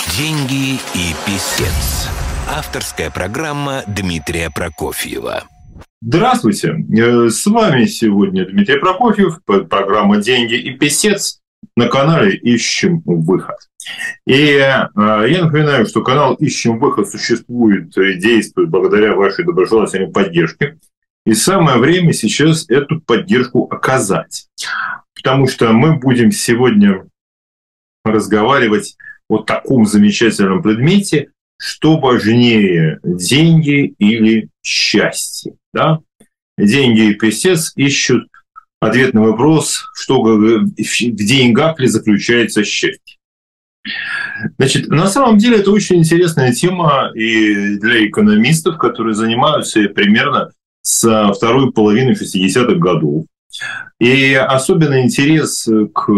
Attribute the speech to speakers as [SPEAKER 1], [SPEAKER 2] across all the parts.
[SPEAKER 1] Деньги и писец. Авторская программа Дмитрия Прокофьева.
[SPEAKER 2] Здравствуйте, с вами сегодня Дмитрий Прокофьев, программа «Деньги и писец» на канале «Ищем выход». И я напоминаю, что канал «Ищем выход» существует и действует благодаря вашей доброжелательной поддержке. И самое время сейчас эту поддержку оказать. Потому что мы будем сегодня разговаривать о таком замечательном предмете, что важнее, деньги или счастье. Да? Деньги и писец ищут ответ на вопрос, что в деньгах ли заключается счастье. Значит, на самом деле это очень интересная тема и для экономистов, которые занимаются примерно с второй половины 60-х годов. И особенный интерес к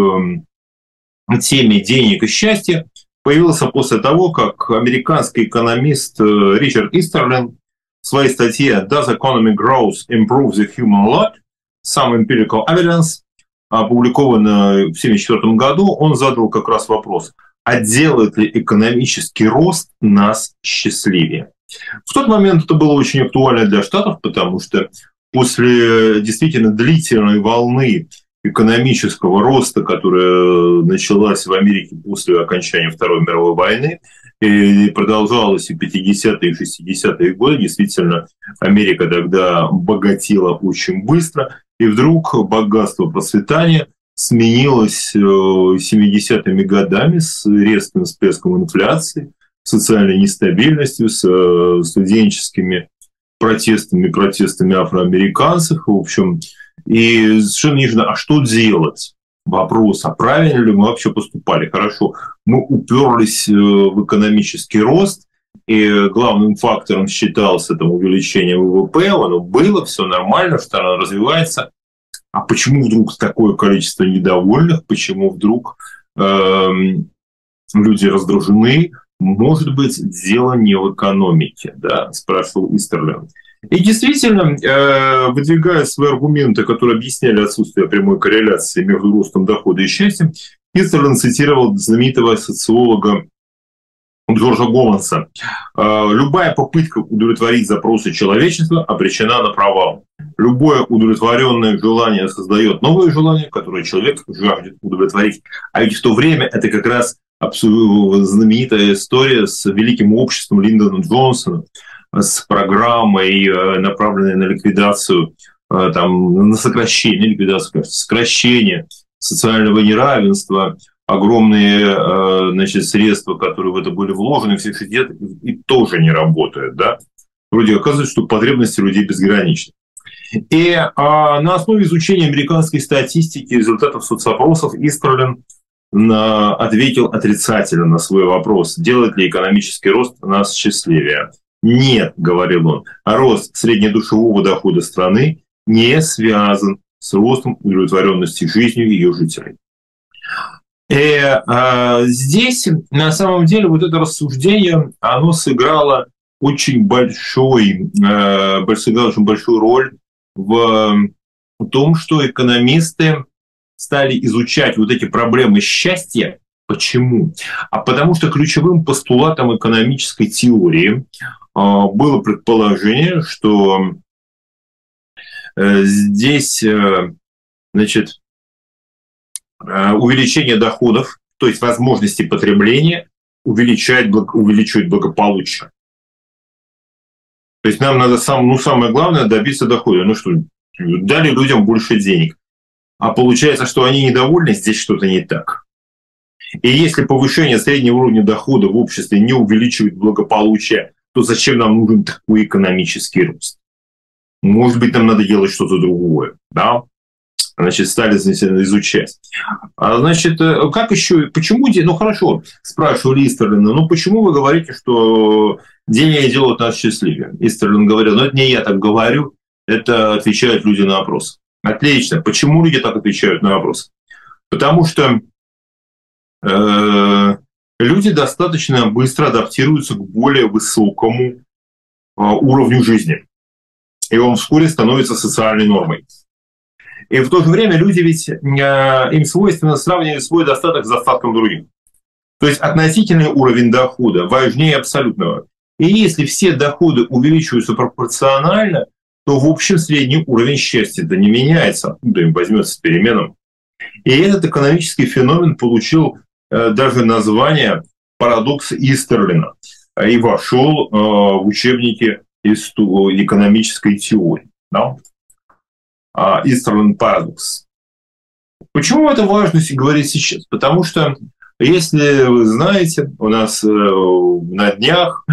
[SPEAKER 2] теме денег и счастья появился после того, как американский экономист Ричард Истерлин в своей статье «Does economic growth improve the human lot? Some empirical evidence», опубликованной в 1974 году, он задал как раз вопрос, а делает ли экономический рост нас счастливее? В тот момент это было очень актуально для Штатов, потому что после действительно длительной волны экономического роста, которая началась в Америке после окончания Второй мировой войны и продолжалась и 50-е, и 60-е годы. Действительно, Америка тогда богатела очень быстро, и вдруг богатство процветания сменилось 70-ми годами с резким всплеском инфляции, социальной нестабильностью, с студенческими протестами афроамериканцев, в общем. И совершенно не знаю, а что делать? Вопрос, а правильно ли мы вообще поступали? Хорошо, мы уперлись в экономический рост, и главным фактором считался там увеличение ВВП, оно было, все нормально, страна развивается. А почему вдруг такое количество недовольных? Почему вдруг люди раздражены? Может быть, дело не в экономике, да, спрашивал Истерлин. И действительно, выдвигая свои аргументы, которые объясняли отсутствие прямой корреляции между ростом дохода и счастьем, Истерлин цитировал знаменитого социолога Джорджа Гоманса. «Любая попытка удовлетворить запросы человечества обречена на провал. Любое удовлетворенное желание создает новое желание, которое человек жаждет удовлетворить». А ведь в то время это как раз знаменитая история с великим обществом Линдона Джонсона, с программой, направленной на ликвидацию, там, на сокращение социального неравенства, огромные значит, средства, которые в это были вложены, все это и тоже не работают. Да? Вроде оказывается, что потребности людей безграничны. И на основе изучения американской статистики, результатов соцопросов, Истерлин ответил отрицательно на свой вопрос, делает ли экономический рост нас счастливее. Нет, говорил он, рост среднедушевого дохода страны не связан с ростом удовлетворенности жизнью ее жителей. И здесь, на самом деле, вот это рассуждение, оно сыграло очень большую роль в том, что экономисты стали изучать вот эти проблемы счастья. Почему? А потому что ключевым постулатом экономической теории было предположение, что здесь, значит, увеличение доходов, то есть возможности потребления, увеличивает благополучие. То есть нам надо самое главное добиться дохода. Ну что, дали людям больше денег, а получается, что они недовольны, здесь что-то не так. И если повышение среднего уровня дохода в обществе не увеличивает благополучие, то зачем нам нужен такой экономический рост? Может быть, нам надо делать что-то другое. Да? Значит, стали изучать. Значит, как еще, почему, ну хорошо, спрашивали Истерлина, ну почему вы говорите, что деньги делают нас счастливее? Истерлин говорил, ну это не я так говорю, это отвечают люди на вопрос. Отлично. Почему люди так отвечают на вопрос? Потому что люди достаточно быстро адаптируются к более высокому уровню жизни. И он вскоре становится социальной нормой. И в то же время люди ведь, им свойственно сравнивать свой достаток с достатком других. То есть относительный уровень дохода важнее абсолютного. И если все доходы увеличиваются пропорционально, то в общем средний уровень счастья-то не меняется, откуда им возьмется с переменом. И этот экономический феномен получил даже название «парадокс Истерлина» и вошел в учебники экономической теории. Да? Истерлин парадокс. Почему это важно говорить сейчас? Потому что, если вы знаете, у нас на днях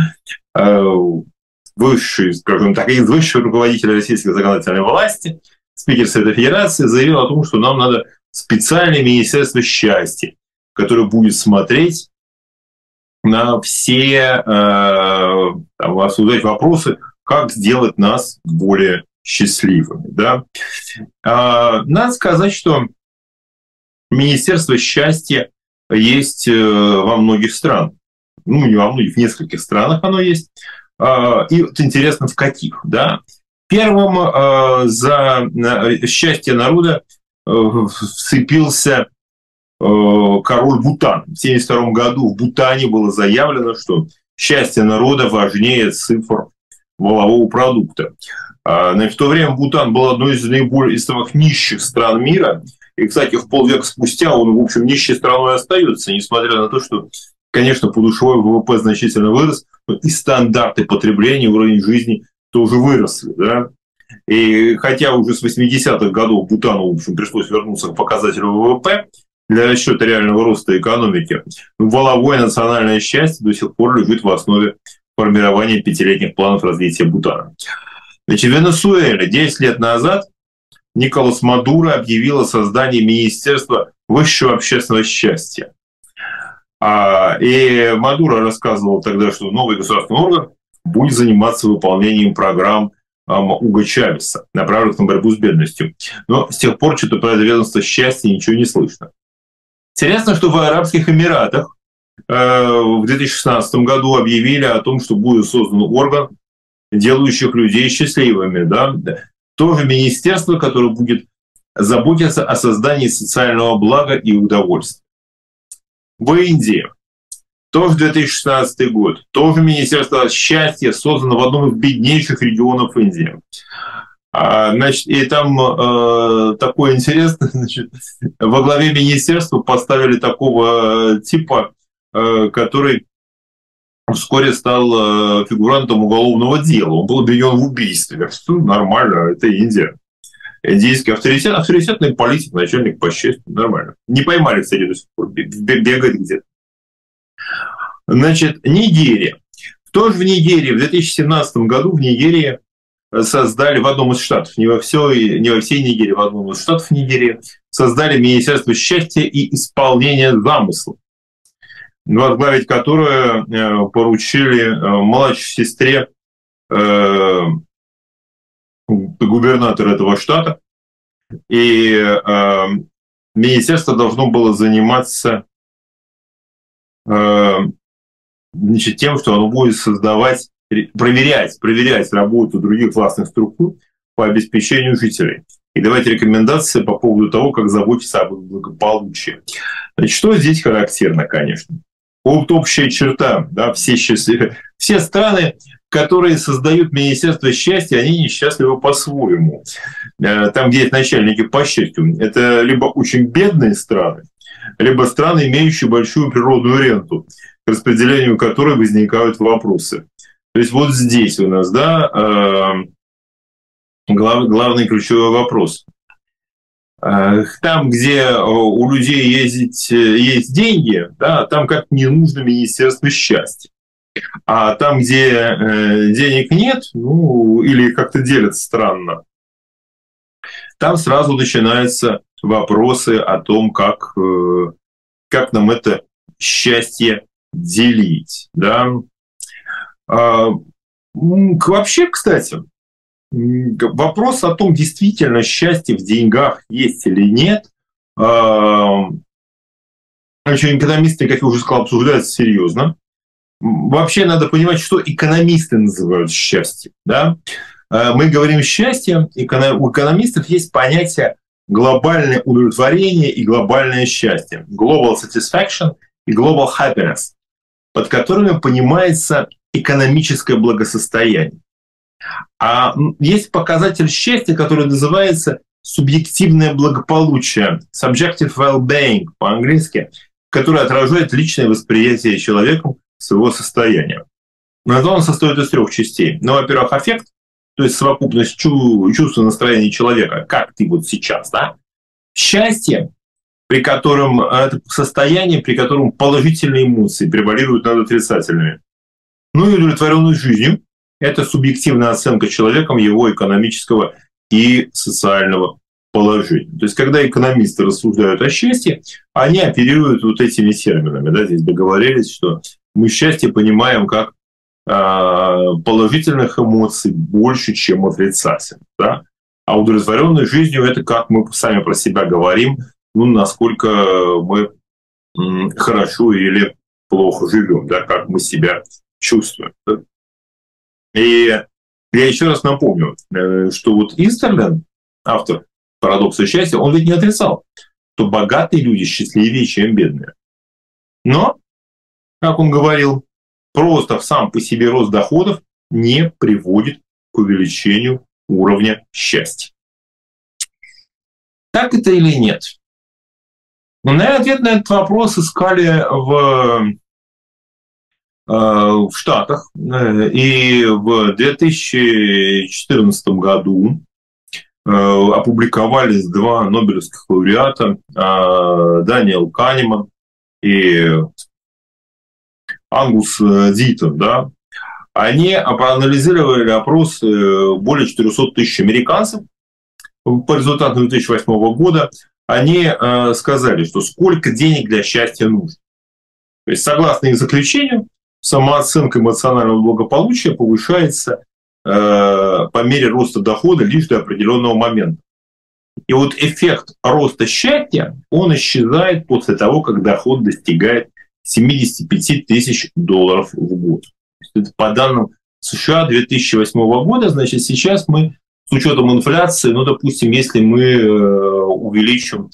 [SPEAKER 2] высший, скажем так, из высшего руководителя российской законодательной власти, спикер Совета Федерации, заявил о том, что нам надо специальное министерство счастья, которое будет смотреть на все, обсуждать вопросы, как сделать нас более счастливыми. Да? Надо сказать, что министерство счастья есть во многих странах. Ну, не во многих, в нескольких странах оно есть. И вот интересно, в каких. Да? Первым за счастье народа вцепился король Бутана. В 1972 году в Бутане было заявлено, что счастье народа важнее цифр валового продукта. В то время Бутан был одной из самых нищих стран мира. И, кстати, в полвека спустя он, в общем, нищей страной остается, несмотря на то, что, конечно, подушевой ВВП значительно вырос, но и стандарты потребления, уровень жизни тоже выросли. Да? И хотя уже с 80-х годов Бутану, в общем, пришлось вернуться к показателю ВВП для расчета реального роста экономики, валовое национальное счастье до сих пор лежит в основе формирования 5-летних планов развития Бутана. Значит, в Венесуэле 10 лет назад Николас Мадуро объявил о создании Министерства высшего общественного счастья. И Мадуро рассказывал тогда, что новый государственный орган будет заниматься выполнением программ Уго Чавеса, направленных на борьбу с бедностью. Но с тех пор что-то про это ведомство счастья ничего не слышно. Интересно, что в Арабских Эмиратах в 2016 году объявили о том, что будет создан орган, делающих людей счастливыми. Да? Тоже министерство, которое будет заботиться о создании социального блага и удовольствия. В Индии тоже 2016 год, тоже Министерство счастья создано в одном из беднейших регионов Индии. Значит, и там такое интересное, значит, во главе министерства поставили такого типа, который вскоре стал фигурантом уголовного дела. Он был обвинен в убийстве. Нормально, это Индия. Индийский авторитет, авторитетный политик, начальник по счастью, нормально. Не поймали, кстати, до сих пор, бегает где-то. Значит, Нигерия. Тоже в Нигерии, в 2017 году в Нигерии создали в одном из штатов, не во всей Нигерии, в одном из штатов Нигерии, создали Министерство счастья и исполнения замыслов, возглавить которое поручили младшей сестре губернатора этого штата. И министерство должно было заниматься значит, тем, что оно будет создавать, проверять работу других властных структур по обеспечению жителей и давать рекомендации по поводу того, как заботиться об благополучии. Значит, что здесь характерно, конечно? Вот общая черта, да, все страны, которые создают Министерство счастья, они несчастливы по-своему. Там, где есть начальники по счастью, это либо очень бедные страны, либо страны, имеющие большую природную ренту, к распределению которой возникают вопросы. То есть вот здесь у нас, да, главный ключевой вопрос. Там, где у людей есть деньги, да, там как не нужно Министерство счастья. А там, где денег нет, ну, или как-то делят странно, там сразу начинаются вопросы о том, как нам это счастье делить. Да? Вообще, кстати, вопрос о том, действительно счастье в деньгах есть или нет, еще экономисты, как я уже сказал, обсуждаются серьезно. Вообще надо понимать, что экономисты называют счастьем. Да? Мы говорим счастье, у экономистов есть понятие глобальное удовлетворение и глобальное счастье. Global satisfaction и global happiness, под которыми понимается экономическое благосостояние. А есть показатель счастья, который называется субъективное благополучие, subjective well-being по-английски, который отражает личное восприятие человеком своего состояния. Но он состоит из 3 частей. Ну, во-первых, аффект, то есть совокупность чувств и настроения человека, как ты вот сейчас, да? Счастье, при котором это состояние, при котором положительные эмоции превалируют над отрицательными. Ну и удовлетворенность жизнью – это субъективная оценка человеком его экономического и социального положения. То есть, когда экономисты рассуждают о счастье, они оперируют вот этими терминами. Да? Здесь договорились, что мы счастье понимаем как положительных эмоций больше, чем отрицательных. Да? А удовлетворенность жизнью – это, как мы сами про себя говорим, ну, насколько мы хорошо или плохо живем, да? Как мы себя чувствуем. Да? И я еще раз напомню, что вот Истерлин, автор «Парадокса счастья», он ведь не отрицал, что богатые люди счастливее, чем бедные. Но, как он говорил, просто сам по себе рост доходов не приводит к увеличению уровня счастья. Так это или нет? Ну, наверное, ответ на этот вопрос искали в Штатах. И в 2014 году опубликовались 2 нобелевских лауреата, Даниэл Канеман и Ангус Дитон. Да? Они проанализировали опросы более 400 тысяч американцев по результатам 2008 года. Они сказали, что сколько денег для счастья нужно. То есть, согласно их заключению, самооценка эмоционального благополучия повышается по мере роста дохода лишь до определенного момента. И вот эффект роста счастья, он исчезает после того, как доход достигает $75 тысяч в год. Это по данным США 2008 года, значит, сейчас мы с учетом инфляции, ну, допустим, если мы увеличим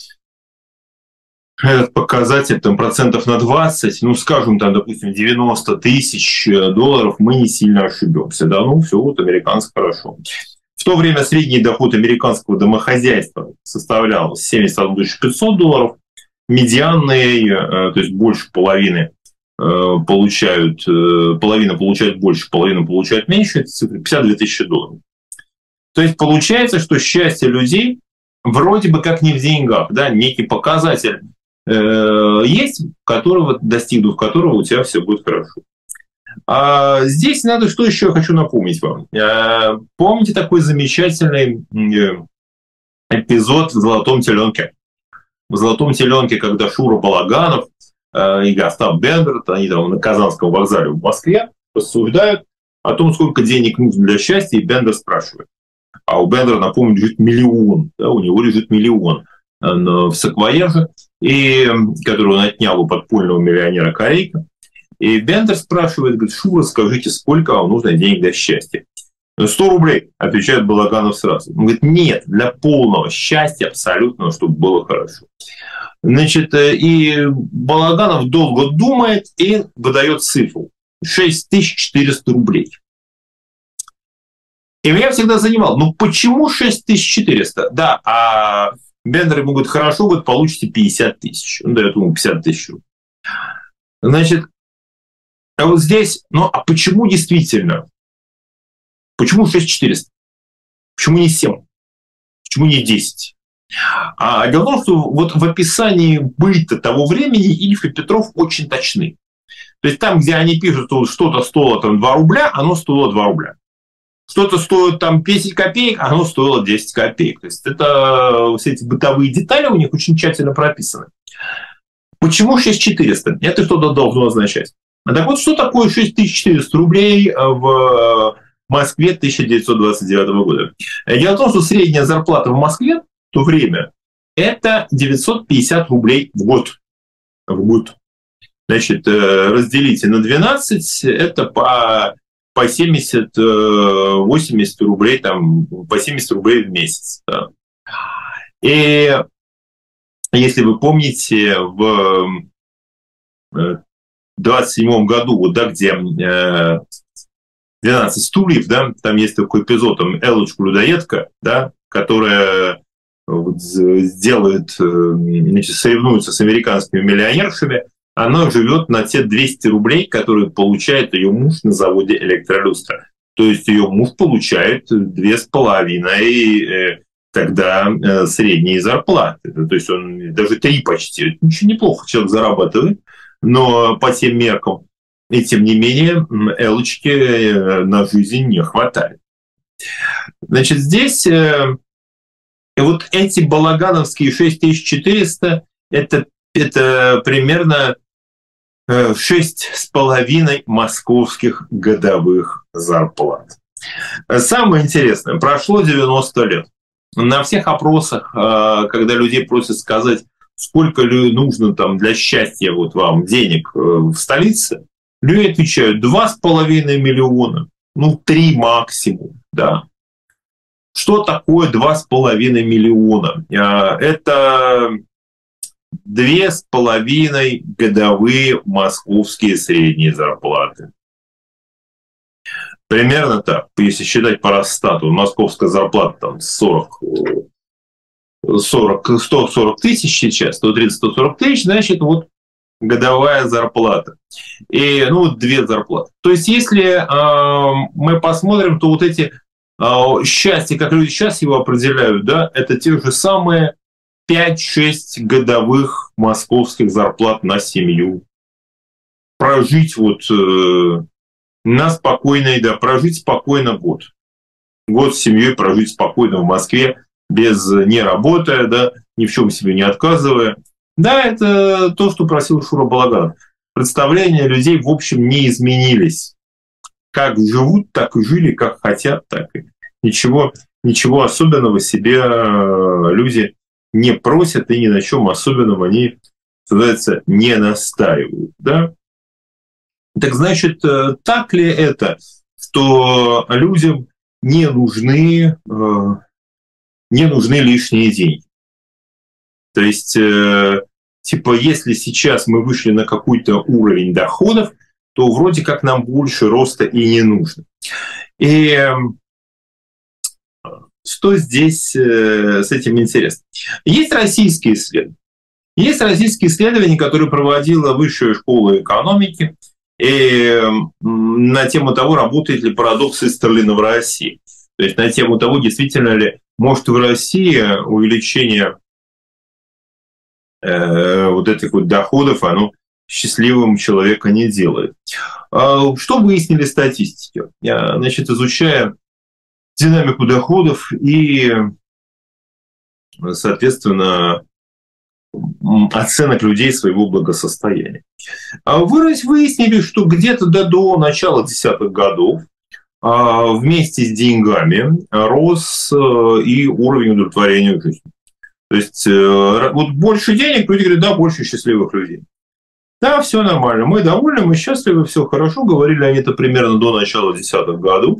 [SPEAKER 2] этот показатель там, процентов на 20, ну, скажем, там, допустим, $90 тысяч, мы не сильно ошибемся. Да, ну, все, вот американцы хорошо. В то время средний доход американского домохозяйства составлял $71 500, медианный, то есть больше половины получают, половина получает больше, половина получает меньше, это цифра $52 тысячи. То есть получается, что счастье людей вроде бы как не в деньгах, да, некий показатель есть, которого, достигнув которого у тебя все будет хорошо. А здесь надо, что еще хочу напомнить вам. Помните такой замечательный эпизод в «Золотом теленке»? В «Золотом теленке», когда Шура Балаганов и Остап Бендер, они там на Казанском вокзале в Москве рассуждают о том, сколько денег нужно для счастья, и Бендер спрашивает. А у Бендера, напомню, лежит миллион. Да, у него лежит миллион в саквояже, и, который он отнял у подпольного миллионера Корейка. И Бендер спрашивает, говорит, Шура, скажите, сколько вам нужно денег для счастья? 100 рублей, отвечает Балаганов сразу. Он говорит, нет, для полного счастья абсолютно, чтобы было хорошо. Значит, и Балаганов долго думает и выдает цифру. 6400 рублей. И меня всегда занимало, ну почему 6400? Да, а Бендер ему говорит, хорошо, вы получите 50 тысяч. Он дает ему 50 тысяч. Значит, а вот здесь, ну а почему действительно? Почему 6400? Почему не 7? Почему не 10? А дело в том, что вот в описании быта того времени Ильф и Петров очень точны. То есть там, где они пишут, что что-то стоило там 2 рубля, оно стоило 2 рубля. Что-то стоит там 10 копеек, оно стоило 10 копеек. То есть это все эти бытовые детали у них очень тщательно прописаны. Почему 6400? Это что-то должно означать. А так вот, что такое 6400 рублей в Москве 1929 года? Дело в том, что средняя зарплата в Москве в то время это 950 рублей в год. В год. Значит, разделите на 12, это по 70-80 рублей, там, по 70 рублей в месяц. Да. И если вы помните, в 27 году, вот, да, где 12 стульев, да, там есть такой эпизод, там Эллочка-людоедка, да, которая вот делает, значит, соревнуется с американскими миллионершами, она живет на те 200 рублей, которые получает ее муж на заводе «Электролюстра». То есть ее муж получает 2,5 тогда средние зарплаты. То есть он даже 3 почти. Очень неплохо человек зарабатывает, но по тем меркам. И тем не менее Элочке на жизнь не хватает. Значит, здесь вот эти балагановские 6400 это примерно 6,5 московских годовых зарплат. Самое интересное, прошло 90 лет. На всех опросах, когда людей просят сказать, сколько нужно там для счастья вот вам денег в столице, люди отвечают 2,5 миллиона, 3 максимум, да. Что такое 2,5 миллиона? Это 2,5 годовые московские средние зарплаты. Примерно так, если считать по Росстату, московская зарплата там 140 тысяч сейчас, 130-140 тысяч, значит, вот годовая зарплата. И, 2 зарплаты. То есть, если мы посмотрим, то вот эти счастья, как люди сейчас его определяют, да, это те же самые 5-6 годовых московских зарплат на семью. Прожить вот на спокойной, да, прожить спокойно год. Год с семьей прожить спокойно в Москве, не работая, да, ни в чем себе не отказывая. Да, это то, что просил Шура Балаганов. Представления людей, в общем, не изменились. Как живут, так и жили, как хотят, так и. Ничего особенного себе люди не просят, и ни на чем особенном они, что называется, не настаивают. Да? Так значит, так ли это, что людям не нужны лишние деньги? То есть, если сейчас мы вышли на какой-то уровень доходов, то вроде как нам больше роста и не нужно. И что здесь с этим интересно? Есть российские исследования. Есть российские исследования, которые проводила Высшая школа экономики на тему того, работает ли парадокс Истерлина в России. То есть на тему того, действительно ли может в России увеличение вот этих вот доходов, оно счастливым человека не делает. Что выяснили статистики? Значит, изучая динамику доходов и, соответственно, оценок людей своего благосостояния. Выяснили, что где-то до начала 10-х годов вместе с деньгами рос и уровень удовлетворения жизни. То есть вот больше денег, люди говорят, да, больше счастливых людей. Да, все нормально, мы довольны, мы счастливы, все хорошо. Говорили они это примерно до начала 10-х годов.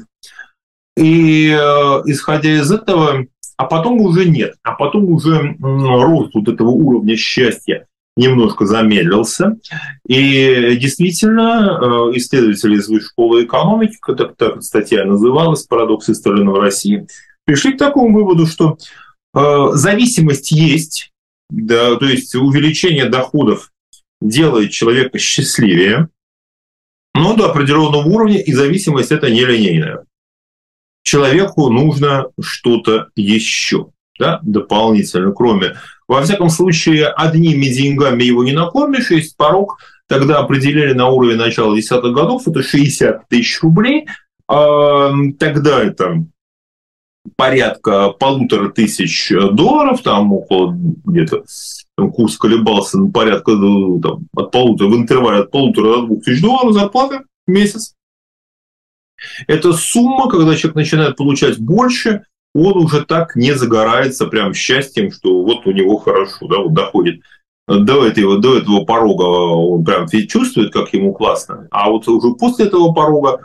[SPEAKER 2] И исходя из этого, а потом уже нет. А потом уже рост вот этого уровня счастья немножко замедлился. И действительно, исследователи из Высшей школы экономики, так статья называлась «Парадокс Истерлина в России», пришли к такому выводу, что зависимость есть, да, то есть увеличение доходов делает человека счастливее, но до определенного уровня, и зависимость это нелинейная. Человеку нужно что-то еще, да, дополнительно, кроме. Во всяком случае, одними деньгами его не накормишь, есть порог, тогда определили на уровень начала 10-х годов, это 60 тысяч рублей, тогда это порядка $1500, там около где-то курс колебался на порядка там, в интервале от $1500 до $2000 зарплаты в месяц. Это сумма, когда человек начинает получать больше, он уже так не загорается прям счастьем, что вот у него хорошо, да, вот доходит до этого порога, он прям чувствует, как ему классно, а вот уже после этого порога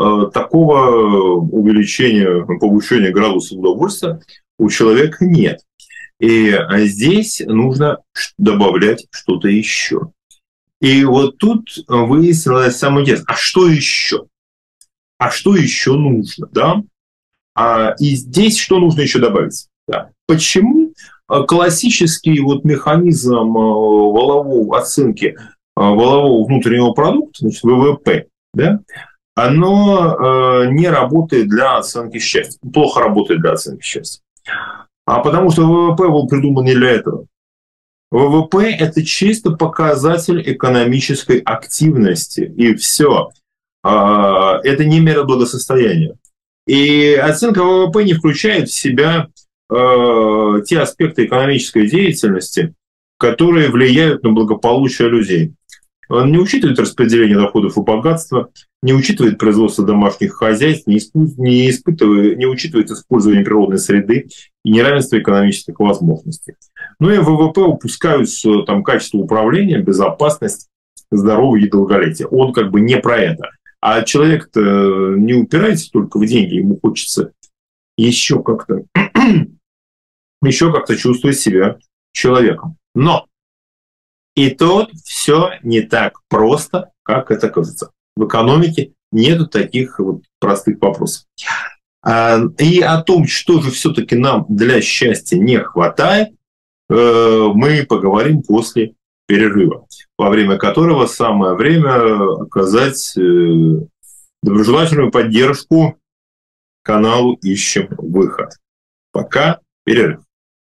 [SPEAKER 2] такого увеличения, повышения градуса удовольствия у человека нет. И здесь нужно добавлять что-то еще. И вот тут выяснилось самое интересное. А что еще? А что еще нужно? Да? И здесь что нужно еще добавить? Да. Почему классический вот механизм валовой оценки валового внутреннего продукта, значит, ВВП, да, оно не работает для оценки счастья, плохо работает для оценки счастья? А потому что ВВП был придуман не для этого. ВВП – это чисто показатель экономической активности, и все. Это не мера благосостояния. И оценка ВВП не включает в себя те аспекты экономической деятельности, которые влияют на благополучие людей. Он не учитывает распределение доходов и богатства, не учитывает производство домашних хозяйств, не учитывает использование природной среды и неравенство экономических возможностей. Ну и в ВВП упускаются там качество управления, безопасность, здоровье и долголетие. Он как бы не про это. А человек-то не упирается только в деньги, ему хочется еще как-то чувствовать себя человеком. Но и тут все не так просто, как это кажется. В экономике нету таких вот простых вопросов. И о том, что же все-таки нам для счастья не хватает, мы поговорим после перерыва, во время которого самое время оказать доброжелательную поддержку каналу «Ищем выход». Пока перерыв.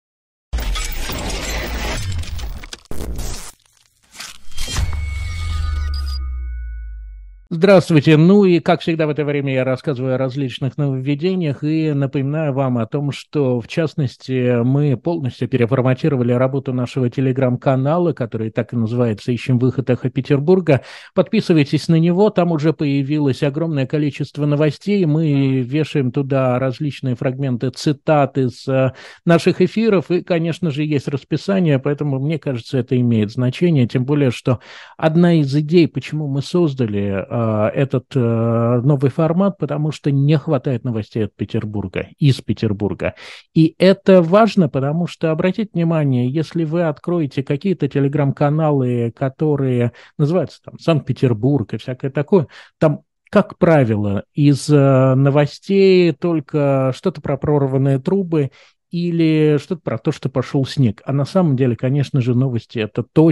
[SPEAKER 3] Здравствуйте. Ну и, как всегда, в это время я рассказываю о различных нововведениях и напоминаю вам о том, что, в частности, мы полностью переформатировали работу нашего телеграм-канала, который так и называется «Ищем выход эхо Петербурга». Подписывайтесь на него, там уже появилось огромное количество новостей. Мы вешаем туда различные фрагменты цитат из наших эфиров, и, конечно же, есть расписание, поэтому, мне кажется, это имеет значение, тем более, что одна из идей, почему мы создали этот новый формат, потому что не хватает новостей от Петербурга, из Петербурга. И это важно, потому что, обратите внимание, если вы откроете какие-то телеграм-каналы, которые называются там Санкт-Петербург и всякое такое, там, как правило, из новостей только что-то про прорванные трубы или что-то про то, что пошел снег. А на самом деле, конечно же, новости – это то,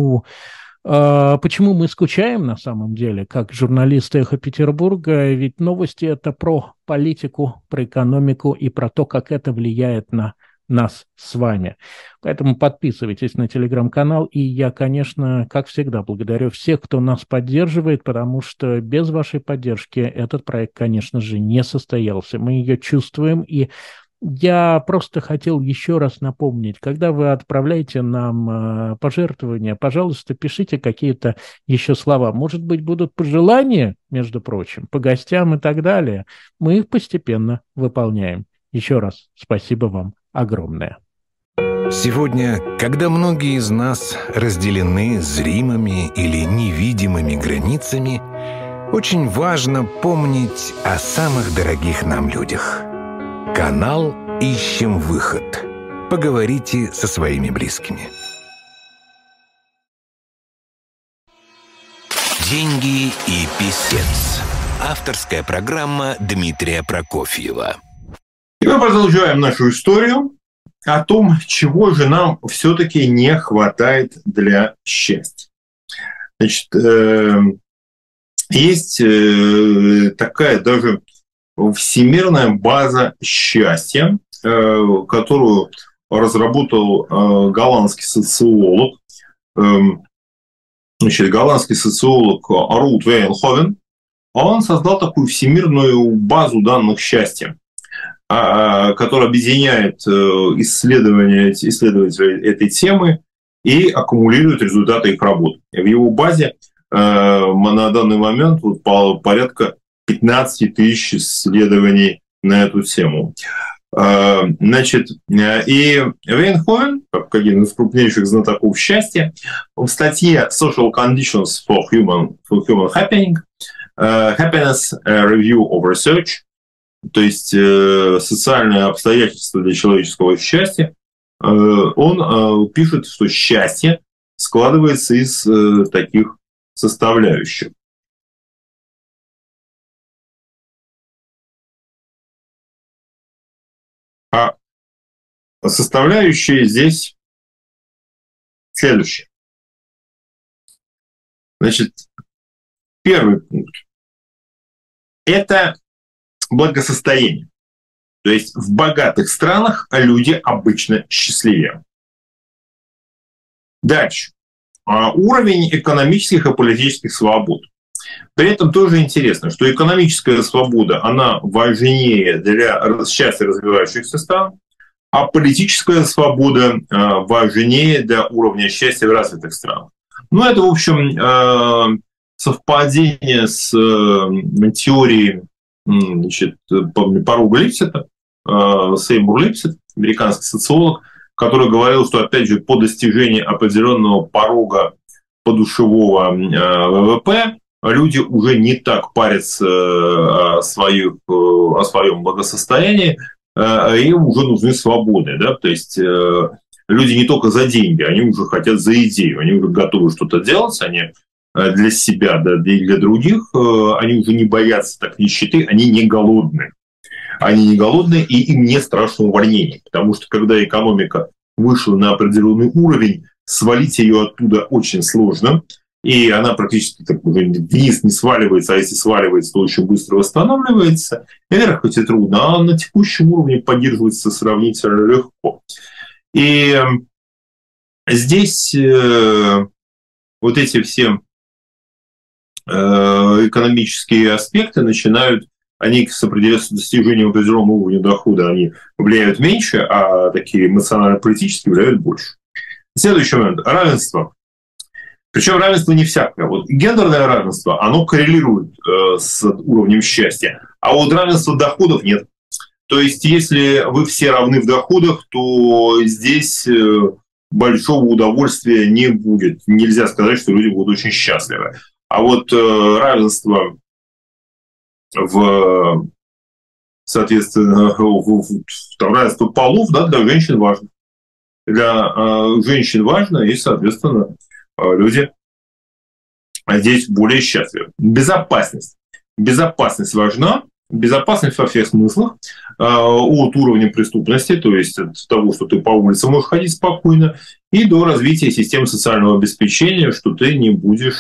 [SPEAKER 3] почему мы скучаем на самом деле, как журналисты «Эхо Петербурга», ведь новости – это про политику, про экономику и про то, как это влияет на нас с вами. Поэтому подписывайтесь на телеграм-канал, и я, конечно, как всегда, благодарю всех, кто нас поддерживает, потому что без вашей поддержки этот проект, конечно же, не состоялся. Мы ее чувствуем, и я просто хотел еще раз напомнить, когда вы отправляете нам пожертвования, пожалуйста, пишите какие-то еще слова. Может быть, будут пожелания, между прочим, по гостям и так далее. Мы их постепенно выполняем. Еще раз спасибо вам огромное.
[SPEAKER 1] Сегодня, когда многие из нас разделены зримыми или невидимыми границами, очень важно помнить о самых дорогих нам людях. Канал «Ищем выход». Поговорите со своими близкими. Деньги и писец. Авторская программа Дмитрия Прокофьева.
[SPEAKER 2] И мы продолжаем нашу историю о том, чего же нам все-таки не хватает для счастья. Значит, есть такая даже всемирная база счастья, которую разработал голландский социолог, Рут Вейнховен. Он создал такую всемирную базу данных счастья, которая объединяет исследователей этой темы и аккумулирует результаты их работы. В его базе на данный момент порядка 15 тысяч исследований на эту тему. Значит, и Вейнховен, как один из крупнейших знатоков счастья, в статье Social Conditions for Human Happiness Review of Research, то есть социальные обстоятельства для человеческого счастья, он пишет, что счастье складывается из таких составляющих. А составляющие здесь следующие. Значит, первый пункт – это благосостояние. То есть в богатых странах люди обычно счастливее. Дальше. Уровень экономических и политических свобод. При этом тоже интересно, что экономическая свобода, она важнее для счастья развивающихся стран, а политическая свобода важнее для уровня счастья в развитых странах. Ну, это, в общем, совпадение с теорией, значит, порога Липсета, Сеймур Липсет, американский социолог, который говорил, что, опять же, по достижении определенного порога подушевого ВВП люди уже не так парятся о своем благосостоянии, им уже нужны свободы. Да? То есть люди не только за деньги, они уже хотят за идею, они уже готовы что-то делать, они для себя, да, и для других, они уже не боятся так нищеты, они не голодны. Они не голодны, и им не страшно увольнение. Потому что когда экономика вышла на определенный уровень, свалить ее оттуда очень сложно. И она практически так уже вниз не сваливается, а если сваливается, то очень быстро восстанавливается. И вверх хоть и трудно, а на текущем уровне поддерживается сравнительно легко. И здесь вот эти все экономические аспекты начинают, они с достижением определенного уровня дохода, они влияют меньше, а такие эмоционально-политические влияют больше. Следующий момент – равенство. Причем равенство не всякое. Вот гендерное равенство, оно коррелирует с уровнем счастья, а вот равенство доходов нет. То есть, если вы все равны в доходах, то здесь большого удовольствия не будет. Нельзя сказать, что люди будут очень счастливы. А вот равенство соответственно, равенство полов, да, для женщин важно. Для женщин важно, и, соответственно, люди здесь более счастливы. Безопасность. Безопасность важна. Безопасность во всех смыслах. От уровня преступности, то есть от того, что ты по улице можешь ходить спокойно, и до развития системы социального обеспечения, что ты не будешь,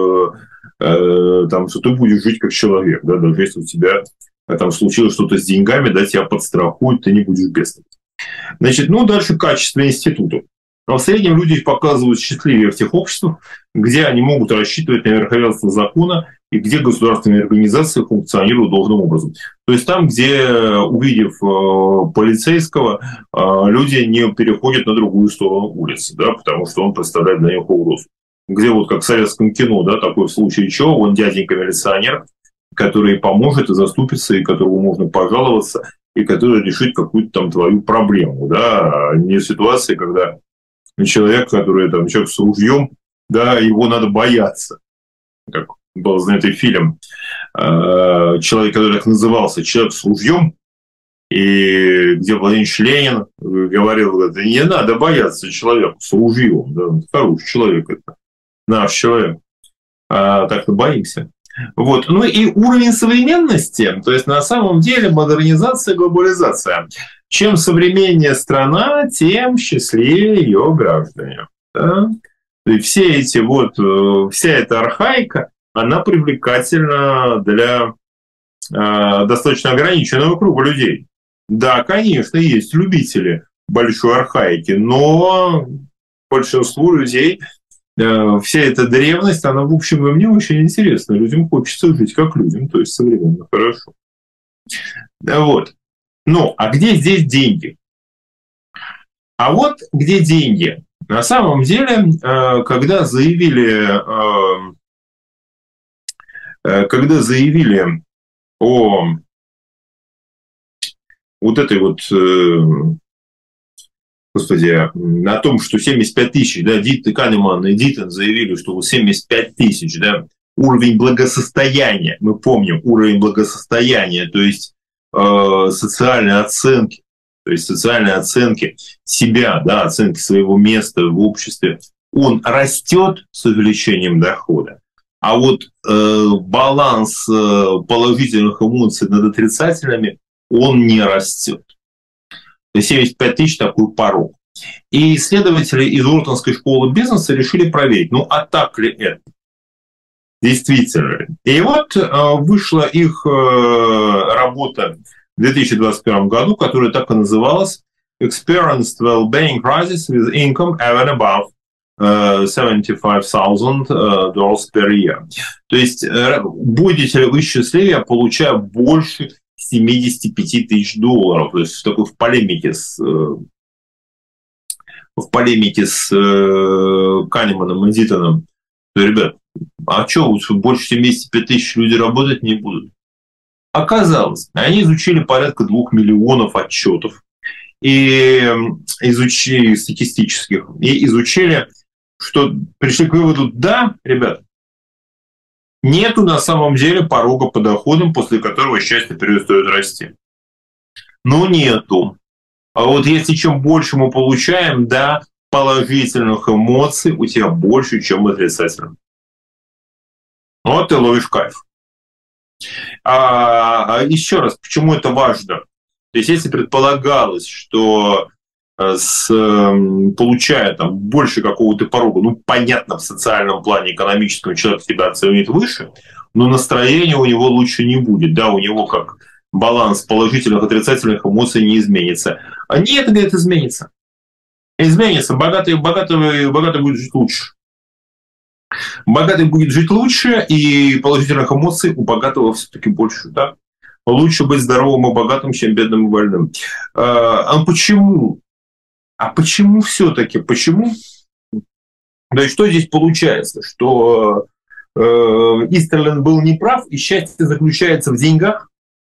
[SPEAKER 2] что ты будешь жить как человек. Да, даже если у тебя там случилось что-то с деньгами, да, тебя подстрахуют, ты не будешь бедствовать. Значит, дальше качество института. Но в среднем люди показывают счастливее в тех обществах, где они могут рассчитывать на верховенство закона и где государственные организации функционируют должным образом. То есть там, где, увидев полицейского, люди не переходят на другую сторону улицы, да, потому что он представляет для них угрозу. Где вот как в советском кино, да, такой в случае чего, он дяденька-милиционер, который поможет и заступится, и которому можно пожаловаться, и который решит какую-то там твою проблему. Да, а не ситуации, когда человек, человек с ружьем, да, его надо бояться. Как был знаменитый фильм, человек, который так назывался, «Человек с ружьем», и где Владимир Ильич Ленин говорил, не надо бояться человека с ружьем, да, хороший человек, это наш человек, а так-то боимся. Вот. И уровень современности, то есть на самом деле модернизация, глобализация. Чем современнее страна, тем счастливее ее граждане. Да? И вся эта архаика, она привлекательна для достаточно ограниченного круга людей. Да, конечно, есть любители большой архаики, но большинству людей вся эта древность, она, в общем, им не очень интересна. Людям хочется жить как людям, то есть современно хорошо. Вот. А где здесь деньги? А вот где деньги. На самом деле, когда заявили о вот этой вот, о том, что 75 тысяч, да, Канеман и Диттон заявили, что вот 75 тысяч, да, уровень благосостояния, мы помним, уровень благосостояния, то есть социальные оценки себя, да, оценки своего места в обществе, он растет с увеличением дохода, а вот баланс положительных эмоций над отрицательными, он не растет. То есть 75 тысяч такой порог. И исследователи из Уортонской школы бизнеса решили проверить, ну а так ли это? Действительно. И вот вышла их работа в 2021 году, которая так и называлась Experienced Well-Being Crisis with Income Even Above $75,000 per year. То есть будете ли вы счастливее, получая больше 75 тысяч долларов? То есть такой в полемике с Канеманом и Дитоном. Ребят, а что, больше 75 тысяч люди работать не будут? Оказалось, они изучили порядка 2 миллионов отчетов и изучили статистических, и изучили, что пришли к выводу, да, ребят, нету на самом деле порога по доходам, после которого счастье перестает расти. Ну, нету. А вот если чем больше мы получаем, да, положительных эмоций у тебя больше, чем отрицательных. Вот ты ловишь кайф. Еще раз, почему это важно? То есть если предполагалось, что получая там больше какого-то порога, ну, понятно, в социальном плане, экономическом, человек себя оценит выше, но настроение у него лучше не будет, да, у него как баланс положительных, отрицательных эмоций не изменится. А нет, говорит, изменится. Изменится. Богатый будет жить лучше. Богатый будет жить лучше, и положительных эмоций у богатого все-таки больше, да? Лучше быть здоровым и богатым, чем бедным и больным. А почему? А почему все-таки? Почему? То есть что здесь получается? Что Истерлин был неправ, и счастье заключается в деньгах?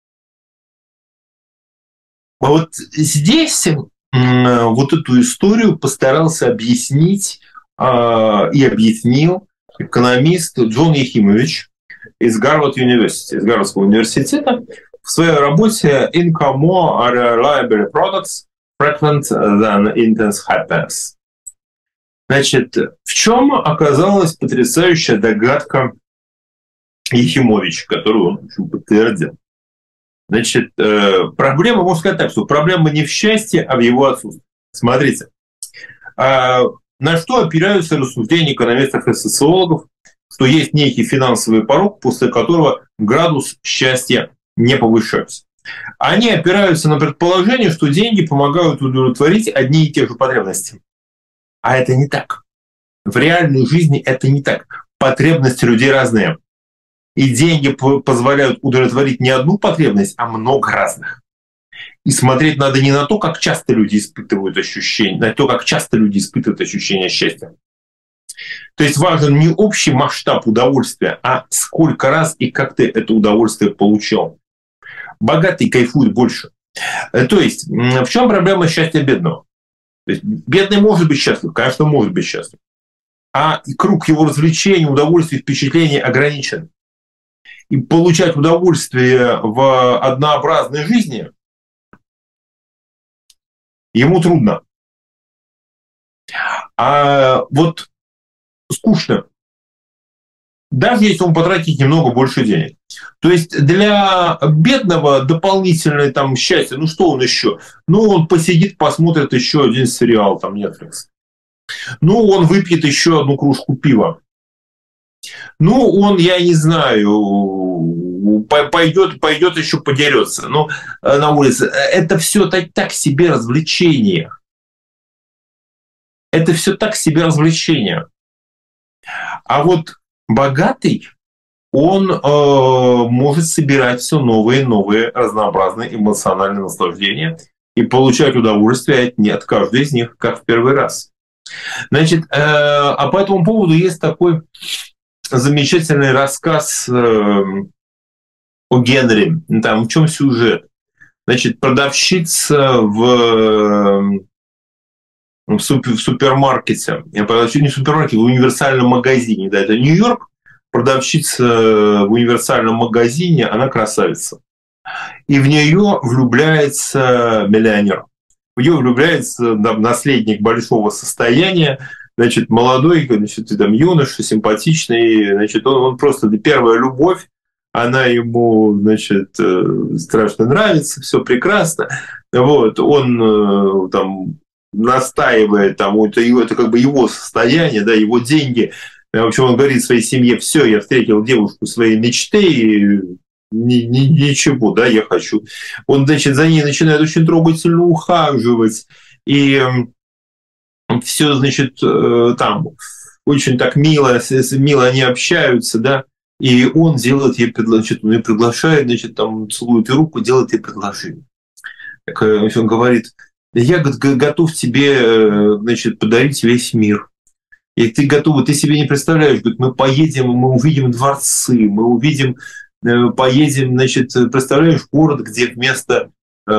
[SPEAKER 2] А вот здесь вот эту историю постарался объяснить и объяснил экономист Джон Ехимович из Гарвардского университета в своей работе Income More Reliable Products Frequent Than Intense Happiness. Значит, в чем оказалась потрясающая догадка Ехимовича, которую он, в общем, подтвердил? Значит, проблема, можно сказать так, что проблема не в счастье, а в его отсутствии. Смотрите, на что опираются рассуждения экономистов и социологов, что есть некий финансовый порог, после которого градус счастья не повышается. Они опираются на предположение, что деньги помогают удовлетворить одни и те же потребности. А это не так. В реальной жизни это не так. Потребности людей разные. И деньги позволяют удовлетворить не одну потребность, а много разных. И смотреть надо не на то, как часто люди испытывают ощущения, на то, как часто люди испытывают ощущение счастья. То есть важен не общий масштаб удовольствия, а сколько раз и как ты это удовольствие получил. Богатый кайфует больше. То есть в чем проблема счастья бедного? То есть бедный может быть счастлив, конечно, может быть счастлив. А круг его развлечений, удовольствий, впечатлений ограничен. И получать удовольствие в однообразной жизни ему трудно. А вот скучно. Даже если он потратит немного больше денег. То есть для бедного дополнительное там счастье, ну что он еще? Ну он посидит, посмотрит еще один сериал, там Netflix. Ну он выпьет еще одну кружку пива. Ну он, я не знаю, пойдет еще подерется. Ну, на улице. Это все так себе развлечение. Это все так себе развлечение. А вот богатый, он может собирать все новые и новые разнообразные эмоциональные наслаждения и получать удовольствие от каждой из них, как в первый раз. Значит, а по этому поводу есть такой замечательный рассказ о Генри. Там в чем сюжет? Значит, продавщица в супермаркете, не в супермаркете, в универсальном магазине, да, это Нью-Йорк, продавщица в универсальном магазине, она красавица. И в нее влюбляется миллионер. В нее влюбляется наследник большого состояния, значит, молодой, значит, там, юноша, симпатичный, значит, он просто первая любовь, она ему, значит, страшно нравится, все прекрасно. Вот, он там настаивает, там, это как бы его состояние, да, его деньги. В общем, он говорит своей семье: все, я встретил девушку своей мечты, ничего, да, я хочу. Он, значит, за ней начинает очень трогательно ухаживать, и все, значит, там очень так мило они общаются, да, и он делает ей предложение, он ее приглашает, значит, там целует ей руку, делает ей предложение. Так, он говорит: я готов тебе, значит, подарить весь мир. И ты готова, ты себе не представляешь, говорит, мы поедем, мы увидим дворцы, мы увидим, поедем, значит, представляешь, город, где вместо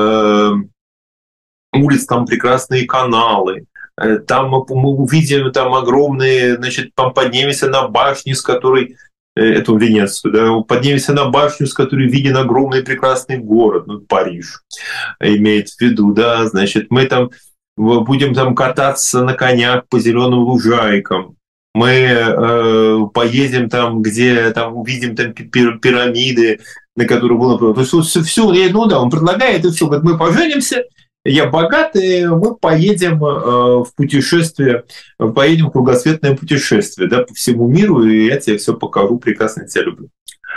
[SPEAKER 2] улиц там прекрасные каналы, там мы увидим там огромные, значит, там поднимемся на башню, с которой, эту Венецию, да, поднимемся на башню, с которой виден огромный прекрасный город, ну, Париж, имеет в виду, да, значит, мы там будем там кататься на конях по зеленым лужайкам, мы поедем там, где там увидим там пирамиды, на которые было... То есть все, ну да, он предлагает, и все, говорит, мы поженимся, я богатый, мы поедем в путешествие, поедем в кругосветное путешествие, да, по всему миру, и я тебе все покажу, прекрасно тебя люблю.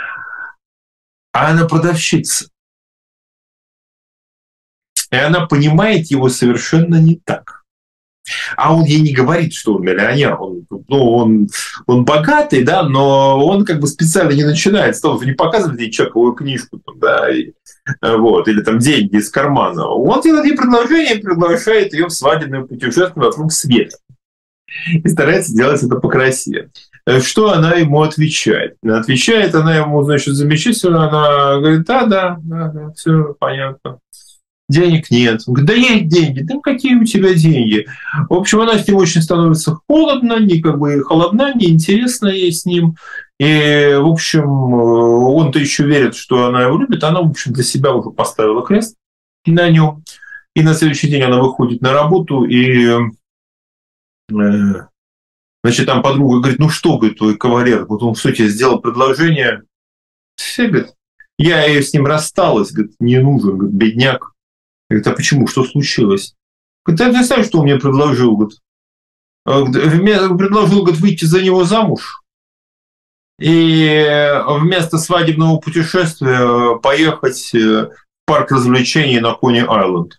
[SPEAKER 2] А она продавщица. И она понимает его совершенно не так. А он ей не говорит, что он миллионер. Он богатый, да, но он как бы специально не начинает с того, что не показывает ей чековую книжку, там, да, вот, или там деньги из кармана. Он делает ей предложение, приглашает ее в свадебное путешествие вокруг света. И старается делать это покрасивее. Что она ему отвечает? Отвечает она ему, значит, замечательно. Она говорит: да, все понятно. Денег нет. Он говорит: да есть деньги. Да какие у тебя деньги? В общем, она с ним очень становится холодно, холодна, неинтересна ей с ним. И, в общем, он-то еще верит, что она его любит. Она, в общем, для себя уже поставила крест на нем. И на следующий день она выходит на работу, и, значит, там подруга говорит: ну что, говорит, твой кавалер, вот он, в сути, сделал предложение. Все, говорит, я с ним рассталась, говорит, не нужен, говорит, бедняк. Говорит: а почему? Что случилось? Говорит: ты знаешь, что он мне предложил? Говорит, предложил, говорит, выйти за него замуж и вместо свадебного путешествия поехать в парк развлечений на Кони-Айленд.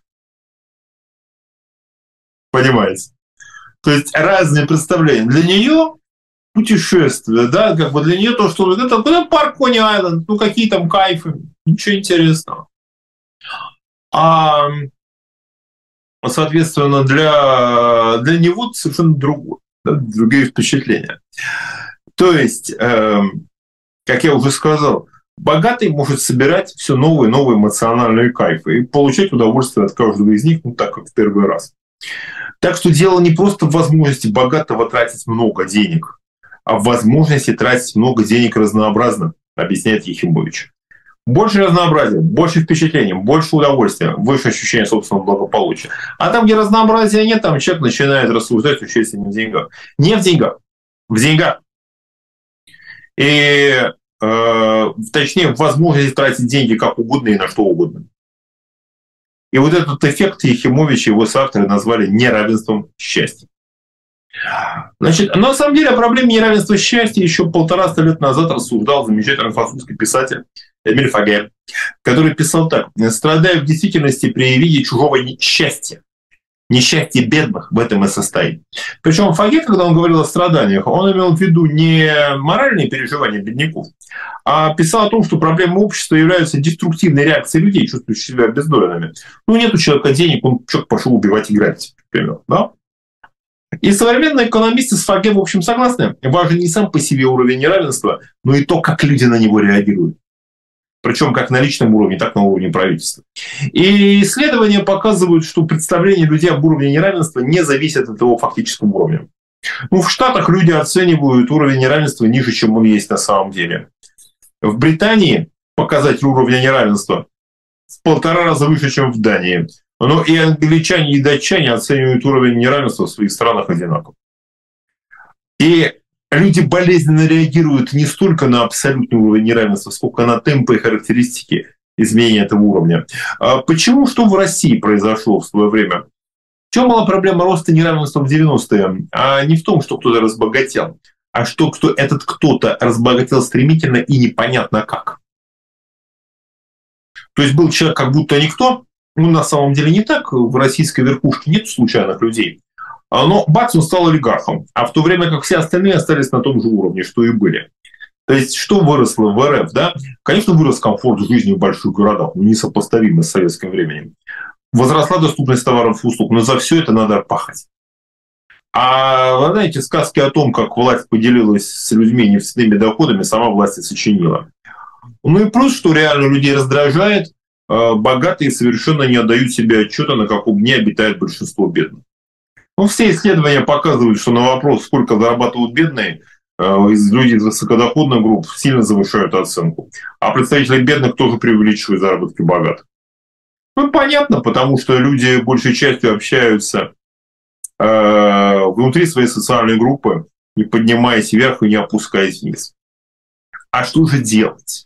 [SPEAKER 2] Понимаете? То есть разные представления. Для нее путешествие, да, как бы для нее то, что это парк Кони-Айленд, ну какие там кайфы, ничего интересного. А, соответственно, для него совершенно другое, да, другие впечатления. То есть, как я уже сказал, богатый может собирать все новые и новые эмоциональные кайфы и получать удовольствие от каждого из них, ну так как в первый раз. Так что дело не просто в возможности богатого тратить много денег, а в возможности тратить много денег разнообразно, объясняет Ехимович. Больше разнообразия, больше впечатлений, больше удовольствия, выше ощущение собственного благополучия. А там, где разнообразия нет, там человек начинает рассуждать, учиться не в деньгах. Не в деньгах, в деньгах. И, точнее, в возможности тратить деньги как угодно и на что угодно. И вот этот эффект Ехимович и его соавторы назвали неравенством счастья. Значит, на самом деле о проблеме неравенства счастья еще 150 лет назад рассуждал замечательный французский писатель Эмиль Фаге, который писал так: «Страдаю в действительности при виде чужого несчастья. Несчастье бедных в этом и состоит». Причем Фаге, когда он говорил о страданиях, он имел в виду не моральные переживания бедняков, а писал о том, что проблемы общества являются деструктивной реакцией людей, чувствующих себя обездоленными. Ну, нет у человека денег, человек пошел убивать и грабить, например, да? И современные экономисты с Фаге, в общем, согласны. Важен не сам по себе уровень неравенства, но и то, как люди на него реагируют. Причем как на личном уровне, так и на уровне правительства. И исследования показывают, что представление людей об уровне неравенства не зависит от его фактического уровня. Ну, в Штатах люди оценивают уровень неравенства ниже, чем он есть на самом деле. В Британии показатель уровня неравенства в 1,5 раза выше, чем в Дании. Но и англичане, и датчане оценивают уровень неравенства в своих странах одинаково. И люди болезненно реагируют не столько на абсолютный уровень неравенства, сколько на темпы и характеристики изменения этого уровня. Почему? Что в России произошло в свое время? В чем была проблема роста неравенства в 90-е? А не в том, что кто-то разбогател, а что этот кто-то разбогател стремительно и непонятно как. То есть был человек как будто никто, ну на самом деле не так, в российской верхушке нет случайных людей, но бац, он стал олигархом, а в то время как все остальные остались на том же уровне, что и были. То есть что выросло в РФ? Да? Конечно, вырос комфорт жизни в больших городах, несопоставимо с советским временем. Возросла доступность товаров и услуг, но за все это надо пахать. А вы знаете, сказки о том, как власть поделилась с людьми нефтяными доходами, сама власть и сочинила. Ну и плюс, что реально людей раздражает, богатые совершенно не отдают себе отчета, на каком дне обитает большинство бедных. Ну, все исследования показывают, что на вопрос, сколько зарабатывают бедные, люди из высокодоходных групп сильно завышают оценку. А представители бедных тоже преувеличивают заработки богатых. Ну, понятно, потому что люди большей частью общаются внутри своей социальной группы, не поднимаясь вверх и не опускаясь вниз. А что же делать?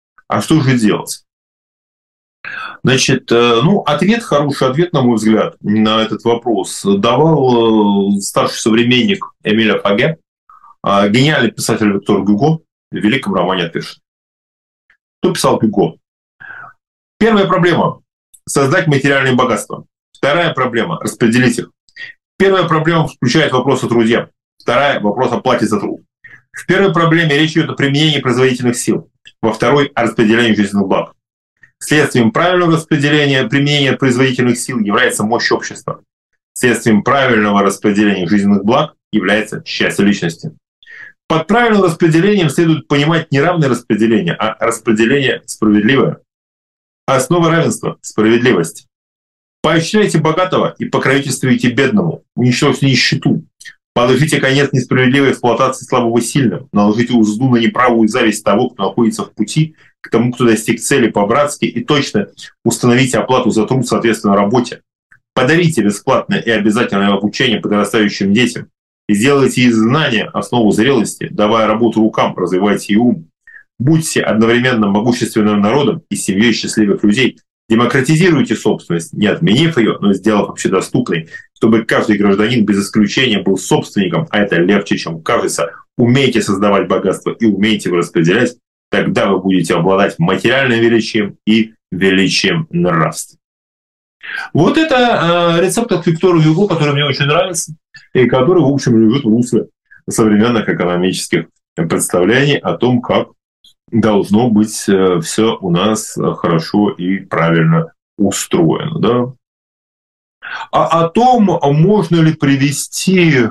[SPEAKER 2] Значит, ну, хороший ответ, на мой взгляд, на этот вопрос давал старший современник Эмиля Фаге, гениальный писатель Виктор Гюго в великом романе «Отпевший». Кто писал Гюго? Первая проблема – создать материальные богатства. Вторая проблема – распределить их. Первая проблема включает вопрос о труде. Вторая – вопрос о плате за труд. В первой проблеме речь идет о применении производительных сил. Во второй – о распределении жизненных благ. Следствием правильного распределения применения производительных сил является мощь общества. Следствием правильного распределения жизненных благ является счастье личности. Под правильным распределением следует понимать не равное распределение, а распределение справедливое. Основа равенства – справедливость. Поощряйте богатого и покровительствуйте бедному. Уничтожьте нищету. Положите конец несправедливой эксплуатации слабого сильным. Наложите узду на неправую зависть того, кто находится в пути, к тому, кто достиг цели по-братски, и точно установите оплату за труд соответственно работе. Подарите бесплатное и обязательное обучение подрастающим детям. И сделайте из знания основу зрелости, давая работу рукам, развивайте и ум. Будьте одновременно могущественным народом и семьей счастливых людей. Демократизируйте собственность, не отменив ее, но сделав общедоступной, чтобы каждый гражданин без исключения был собственником, а это легче, чем кажется. Умейте создавать богатство и умейте его распределять, тогда вы будете обладать материальным величием и величием нравства. Вот это рецепт от Виктора Гюго, который мне очень нравится, и который, в общем, лежит в русле современных экономических представлений о том, как должно быть все у нас хорошо и правильно устроено. Да? А о том, можно ли привести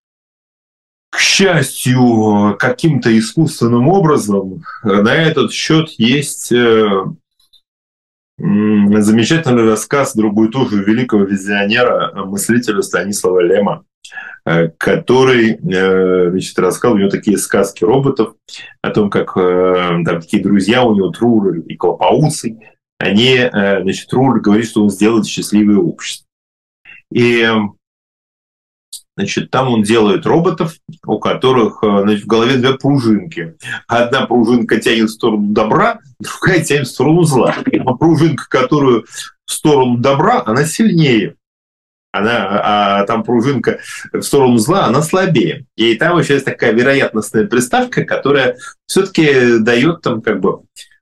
[SPEAKER 2] к счастью каким-то искусственным образом, на этот счет есть замечательный рассказ другой тоже великого визионера, мыслителя Станислава Лема, который, значит, рассказал, у него такие сказки роботов о том, как там такие друзья у него, Труллер и Клопауций, они, значит, Труллер говорит, что он сделает счастливое общество. И, значит, там он делает роботов, у которых, значит, в голове две пружинки. Одна пружинка тянет в сторону добра, другая тянет в сторону зла. А пружинка, которую в сторону добра, она сильнее. А там пружинка в сторону зла, она слабее. И там еще есть такая вероятностная приставка, которая все-таки дает там как бы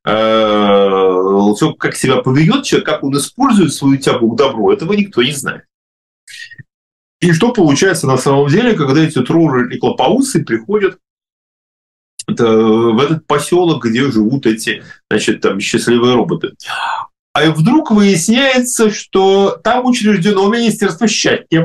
[SPEAKER 2] как себя поведет человек, как он использует свою тягу к добру, этого никто не знает. И что получается на самом деле, когда эти Труллеры и Клопауцы приходят в этот поселок, где живут эти, значит, там счастливые роботы. А вдруг выясняется, что там учреждено Министерство счастья.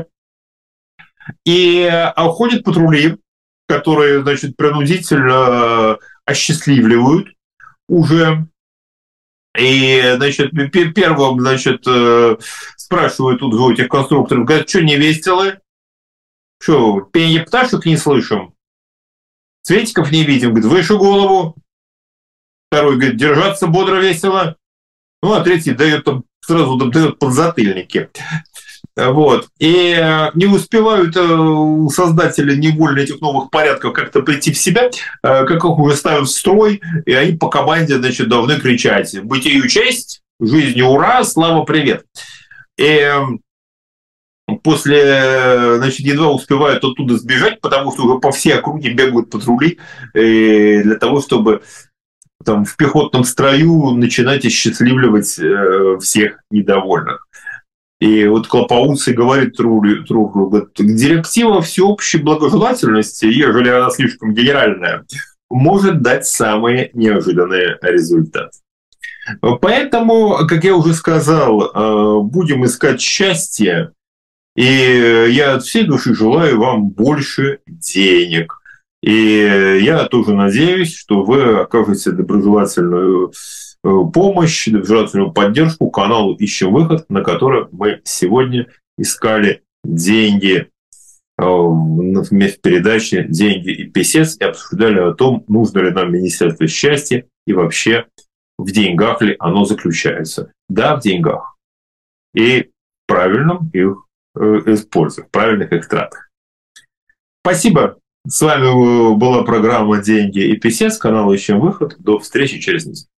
[SPEAKER 2] И ходят патрули, которые, значит, принудительно осчастливливают уже. И, значит, первым, значит, спрашивают тут у этих конструкторов, говорят, что не весело? Что, пение пташек не слышим? Цветиков не видим? Говорит, выше голову. Второй говорит, держаться бодро, весело. Ну, а третий дает там, сразу дает подзатыльники. Вот. И не успевают создатели невольно этих новых порядков как-то прийти в себя, как их уже ставят в строй, и они по команде, значит, должны кричать: «Бытию честь, жизни ура, слава, привет!» И после, значит, едва успевают оттуда сбежать, потому что уже по всей округе бегают патрули для того, чтобы там в пехотном строю начинать осчастливливать всех недовольных. И вот Клопоуций говорит Трухлю: директива всеобщей благожелательности, ежели она слишком генеральная, может дать самые неожиданные результаты. Поэтому, как я уже сказал, будем искать счастье, и я от всей души желаю вам больше денег. И я тоже надеюсь, что вы окажете доброжелательную помощь, доброжелательную поддержку каналу «Ищем выход», на котором мы сегодня искали деньги в передаче «Деньги и писец» и обсуждали о том, нужно ли нам Министерство счастья и вообще в деньгах ли оно заключается. Да, в деньгах. И в правильном их использовании, в правильных их тратах. Спасибо. С вами была программа «Деньги и писец», канал «Ищем выход». До встречи через неделю.